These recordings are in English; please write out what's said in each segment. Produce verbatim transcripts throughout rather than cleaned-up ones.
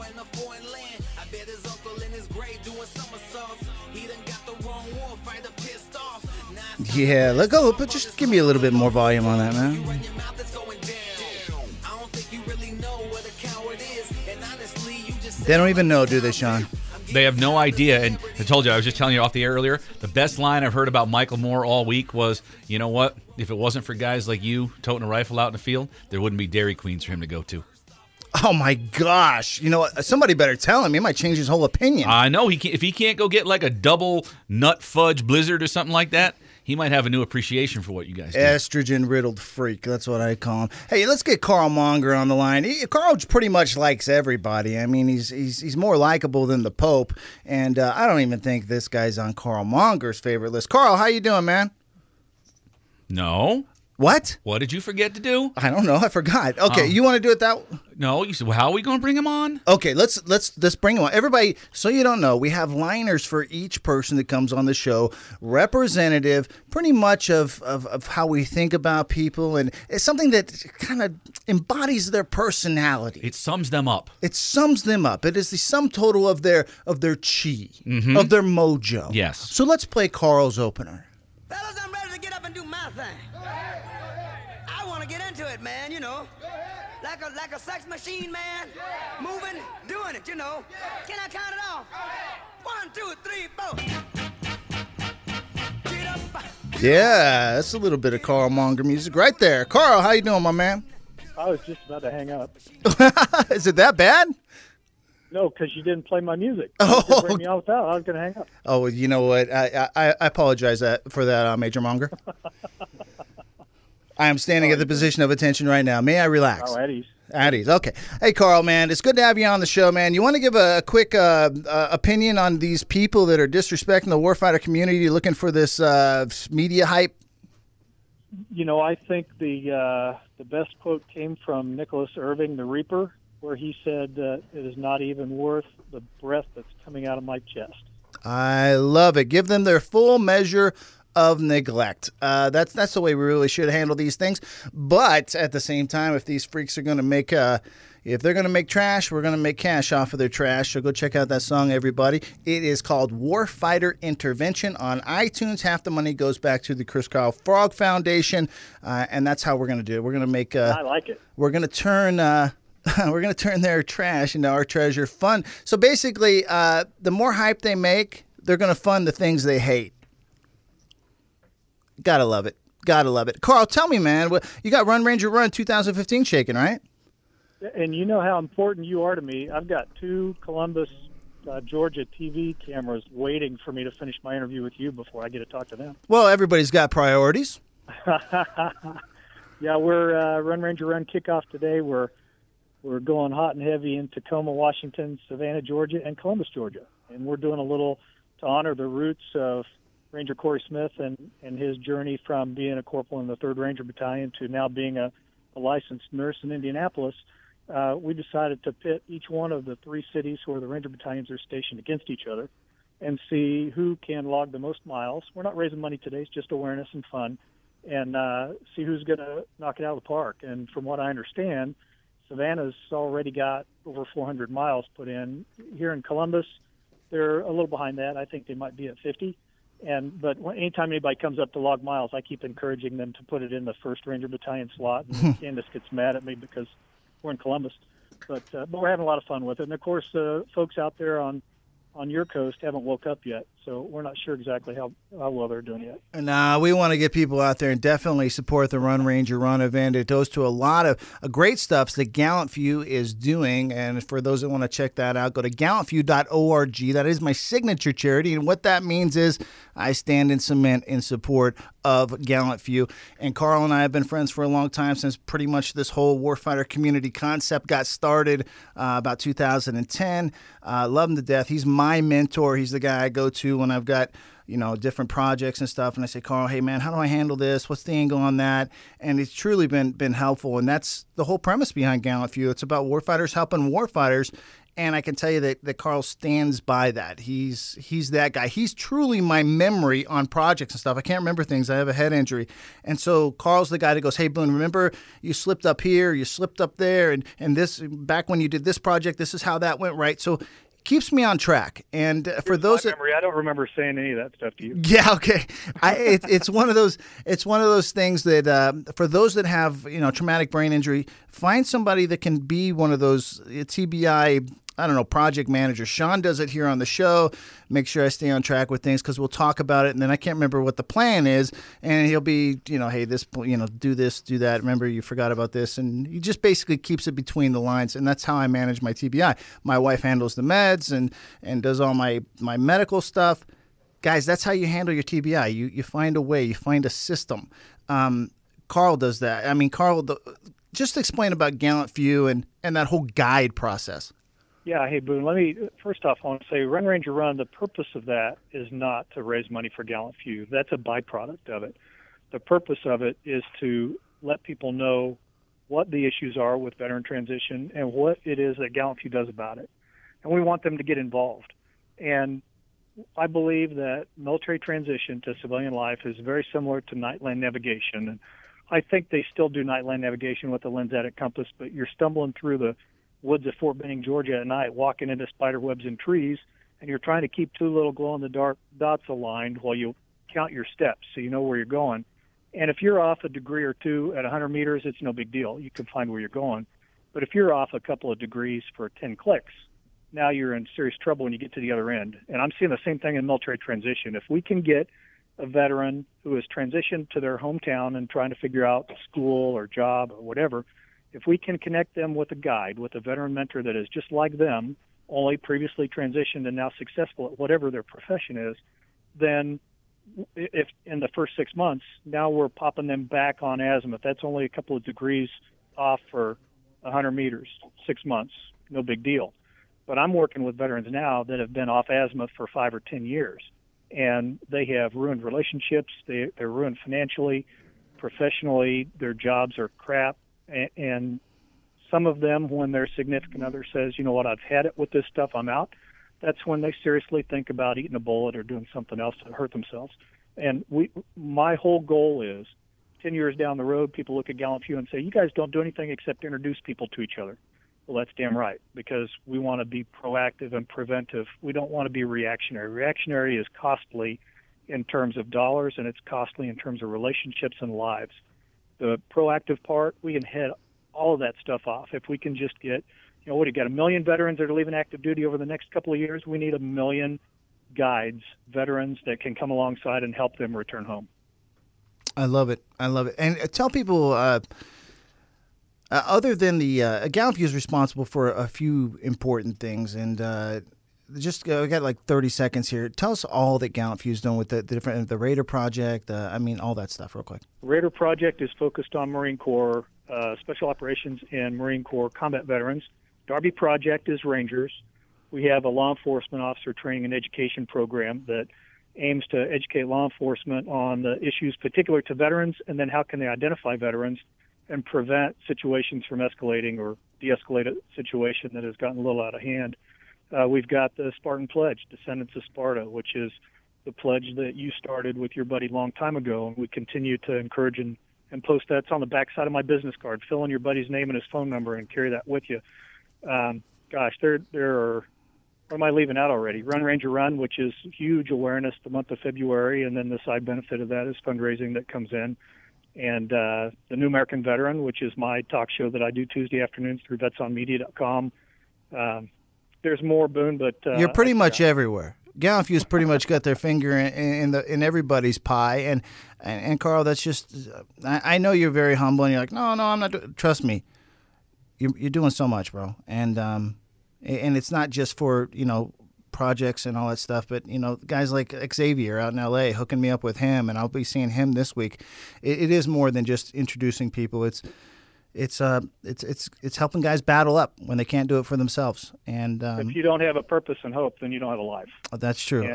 war in a foreign land. I bet his uncle in his grave doing somersaults. He done got the wrong war fighter pissed off. Yeah, let go. But just give me a little bit more volume on that, man. You run your mouth, it's going down. I don't think you really know what a coward is. And honestly, you just They don't even know, do they, Sean? They have no idea. And I told you, I was just telling you off the air earlier, the best line I've heard about Michael Moore all week was, you know what? If it wasn't for guys like you toting a rifle out in the field, there wouldn't be Dairy Queens for him to go to. Oh, my gosh. You know what? Somebody better tell him. He might change his whole opinion. I know. He can't, if he can't go get like a double nut fudge blizzard or something like that, he might have a new appreciation for what you guys do. Estrogen-riddled freak. That's what I call him. Hey, let's get Carl Monger on the line. He, Carl pretty much likes everybody. I mean, he's he's he's more likable than the Pope, and uh, I don't even think this guy's on Carl Monger's favorite list. Carl, how you doing, man? No. What? What did you forget to do? I don't know. I forgot. Okay, Oh. you want to do it that way? No. You said, well, how are we going to bring him on? Okay, let's let's let's bring him on. Everybody, so you don't know, we have liners for each person that comes on the show, representative pretty much of, of, of how we think about people, and it's something that kind of embodies their personality. It sums them up. It sums them up. It is the sum total of their of their chi, Mhm. of their mojo. Yes. So let's play Carl's opener. Fellas, I'm ready to get up and do my thing. I want to get into it, man, you know. Like a like a sex machine, man. Moving, doing it, you know. Can I count it off? One, two, three, four. Get up. Yeah, that's a little bit of Carl Monger music right there. Carl, how you doing, my man? I was just about to hang up. Is it that bad? No, because you didn't play my music. Oh. You bring me out without. I was going to hang up. Oh, well, you know what? I I, I apologize that, for that, uh, Major Monger. I am standing at the position of attention right now. May I relax? Oh, Eddie's. At ease. Okay. Hey, Carl, man, it's good to have you on the show, man. You want to give a, a quick uh, uh, opinion on these people that are disrespecting the warfighter community, looking for this uh, media hype? You know, I think the uh, the best quote came from Nicholas Irving, the Reaper, where he said, uh, it is not even worth the breath that's coming out of my chest. I love it. Give them their full measure of neglect. Uh, that's that's the way we really should handle these things. But at the same time, if these freaks are going to make, uh, if they're going to make trash, we're going to make cash off of their trash. So go check out that song, everybody. It is called Warfighter Intervention on iTunes. Half the money goes back to the Chris Kyle Frog Foundation, uh, and that's how we're going to do it. We're going to make. Uh, I like it. We're going to turn. Uh, we're going to turn their trash into our treasure fund. So basically, uh, the more hype they make, they're going to fund the things they hate. Gotta love it. Gotta love it. Carl, tell me, man, what, you got Run Ranger Run twenty fifteen shaking, right? And you know how important you are to me. I've got two Columbus, uh, Georgia T V cameras waiting for me to finish my interview with you before I get to talk to them. Well, everybody's got priorities. Yeah, we're uh, Run Ranger Run kickoff today. We're we're going hot and heavy in Tacoma, Washington, Savannah, Georgia, and Columbus, Georgia. And we're doing a little to honor the roots of Ranger Corey Smith and, and his journey from being a corporal in the third Ranger Battalion to now being a, a licensed nurse in Indianapolis. Uh, we decided to pit each one of the three cities where the Ranger Battalions are stationed against each other and see who can log the most miles. We're not raising money today. It's just awareness and fun. And uh, see who's going to knock it out of the park. And from what I understand, Savannah's already got over four hundred miles put in. Here in Columbus, they're a little behind that. I think they might be at fifty. And but when, anytime anybody comes up to log miles, I keep encouraging them to put it in the first Ranger Battalion slot. And Candace gets mad at me because we're in Columbus. But uh, but we're having a lot of fun with it. And, of course, uh, folks out there on, on your coast haven't woke up yet. So we're not sure exactly how, how well they're doing yet. Nah, we want to get people out there and definitely support the Run Ranger Run event. It goes to a lot of uh, great stuff that Gallant Few is doing. And for those that want to check that out, go to gallant few dot org. That is my signature charity. And what that means is I stand in cement in support of Gallant Few. And Carl and I have been friends for a long time, since pretty much this whole warfighter community concept got started uh, about two thousand ten. Uh, love him to death. He's my mentor. He's the guy I go to to when I've got, you know, different projects and stuff. And I say, Carl, hey, man, how do I handle this? What's the angle on that? And it's truly been been helpful. And that's the whole premise behind Gallant Few. It's about warfighters helping warfighters. And I can tell you that, that Carl stands by that. He's he's that guy. He's truly my memory on projects and stuff. I can't remember things. I have a head injury. And so Carl's the guy that goes, hey, Boone, remember you slipped up here, you slipped up there, and, and this back when you did this project, this is how that went right. So keeps me on track. And uh, for Here's those my that, memory, I don't remember saying any of that stuff to you. yeah, okay. I, it, it's one of those. It's one of those things that uh, for those that have, you know, traumatic brain injury, find somebody that can be one of those uh, T B I. I don't know, project managers. Sean does it here on the show. Make sure I stay on track with things because we'll talk about it, and then I can't remember what the plan is, and he'll be, you know, hey, this, you know, do this, do that. Remember, you forgot about this, and he just basically keeps it between the lines, and that's how I manage my T B I. My wife handles the meds and and does all my my medical stuff. Guys, that's how you handle your T B I. You you find a way. You find a system. Um, Carl does that. I mean, Carl, the, just explain about Gallant Few and and that whole guide process. Yeah, hey, Boone, let me, first off, I want to say Run Ranger Run, the purpose of that is not to raise money for Gallant Few. That's a byproduct of it. The purpose of it is to let people know what the issues are with veteran transition and what it is that Gallant Few does about it. And we want them to get involved. And I believe that military transition to civilian life is very similar to nightland navigation. And I think they still do nightland navigation with the Lensatic compass, but you're stumbling through the woods of Fort Benning, Georgia at night, walking into spider webs and trees, and you're trying to keep two little glow-in-the-dark dots aligned while you count your steps so you know where you're going. And if you're off a degree or two at one hundred meters, it's no big deal. You can find where you're going. But if you're off a couple of degrees for ten clicks, now you're in serious trouble when you get to the other end. And I'm seeing the same thing in military transition. If we can get a veteran who has transitioned to their hometown and trying to figure out school or job or whatever, if we can connect them with a guide, with a veteran mentor that is just like them, only previously transitioned and now successful at whatever their profession is, then if in the first six months, now we're popping them back on azimuth. That's only a couple of degrees off for one hundred meters, six months, no big deal. But I'm working with veterans now that have been off azimuth for five or ten years, and they have ruined relationships. They, they're ruined financially, professionally. Their jobs are crap. And some of them, when their significant other says, you know what, I've had it with this stuff, I'm out, that's when they seriously think about eating a bullet or doing something else to hurt themselves. And we, my whole goal is, ten years down the road, people look at Gallant Few and say, you guys don't do anything except introduce people to each other. Well, that's damn right, because we want to be proactive and preventive. We don't want to be reactionary. Reactionary is costly in terms of dollars, and it's costly in terms of relationships and lives. The proactive part, we can head all of that stuff off. If we can just get, you know, what, you got a million veterans that are leaving active duty over the next couple of years, we need a million guides, veterans that can come alongside and help them return home. I love it. I love it. And tell people, uh, uh, other than the, uh, Gallant Few is responsible for a few important things, and uh, just uh, we got like thirty seconds here. Tell us all that Gallant Few is doing with the, the different, the Raider Project. Uh, I mean, all that stuff, real quick. Raider Project is focused on Marine Corps uh, special operations and Marine Corps combat veterans. Darby Project is Rangers. We have a law enforcement officer training and education program that aims to educate law enforcement on the issues particular to veterans, and then how can they identify veterans and prevent situations from escalating or de-escalate a situation that has gotten a little out of hand. Uh, we've got the Spartan Pledge, Descendants of Sparta, which is the pledge that you started with your buddy a long time ago, and we continue to encourage and, and post that. It's on the back side of my business card. Fill in your buddy's name and his phone number and carry that with you. Um, gosh, there there are, what am I leaving out already? Run Ranger Run, which is huge awareness the month of February, and then the side benefit of that is fundraising that comes in. And uh, the New American Veteran, which is my talk show that I do Tuesday afternoons through vets on media dot com. Um, There's more, Boone, but uh, you're pretty I, much uh, everywhere. Gallant Few's pretty much got their finger in, in the in everybody's pie, and and, and Carl, that's just. I, I know you're very humble, and you're like, no, no, I'm not. Do-. Trust me, you're you're doing so much, bro, and um, and it's not just for you know projects and all that stuff, but you know guys like Xavier out in L A hooking me up with him, and I'll be seeing him this week. It, it is more than just introducing people. It's It's uh, it's it's it's helping guys battle up when they can't do it for themselves. And um, if you don't have a purpose and hope, then you don't have a life. that's true. And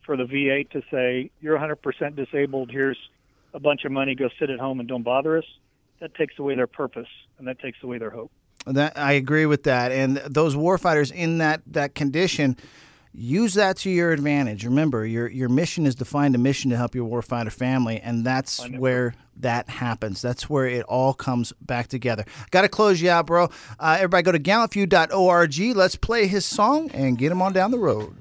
for the V A to say, you're one hundred percent disabled, here's a bunch of money, go sit at home and don't bother us, that takes away their purpose, and that takes away their hope. That I agree with that. And those warfighters in that, that condition, use that to your advantage. Remember, your your mission is to find a mission to help your warfighter family, and that's where that happens. That's where it all comes back together. Got to close you out, bro. Uh, everybody go to gallant feud dot org. Let's play his song and get him on down the road.